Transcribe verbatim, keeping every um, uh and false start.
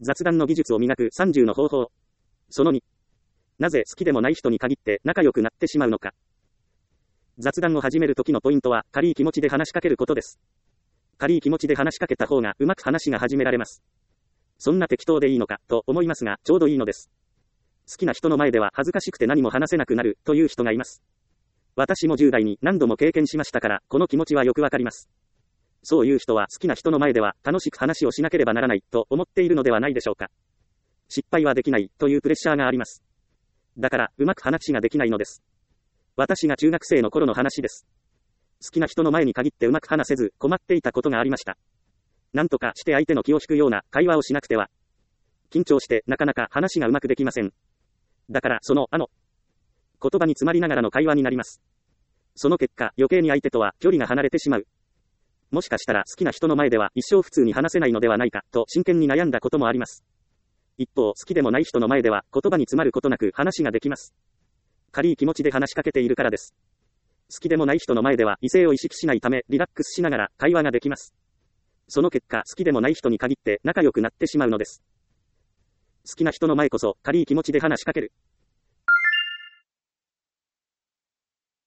雑談の技術を磨くさんじゅうの方法。そのに。なぜ好きでもない人に限って仲良くなってしまうのか。雑談を始める時のポイントは、軽い気持ちで話しかけることです。軽い気持ちで話しかけた方がうまく話が始められます。そんな適当でいいのか、と思いますが、ちょうどいいのです。好きな人の前では恥ずかしくて何も話せなくなる、という人がいます。私もじゅう代に何度も経験しましたから、この気持ちはよくわかります。そういう人は好きな人の前では楽しく話をしなければならない、と思っているのではないでしょうか。失敗はできない、というプレッシャーがあります。だから、うまく話ができないのです。私が中学生の頃の話です。好きな人の前に限ってうまく話せず、困っていたことがありました。なんとかして相手の気を引くような会話をしなくては。緊張してなかなか話がうまくできません。だから、その、あの、言葉に詰まりながらの会話になります。その結果、余計に相手とは距離が離れてしまう。もしかしたら好きな人の前では一生普通に話せないのではないか、と真剣に悩んだこともあります。一方、好きでもない人の前では言葉に詰まることなく話ができます。軽い気持ちで話しかけているからです。好きでもない人の前では異性を意識しないためリラックスしながら会話ができます。その結果、好きでもない人に限って仲良くなってしまうのです。好きな人の前こそ軽い気持ちで話しかける。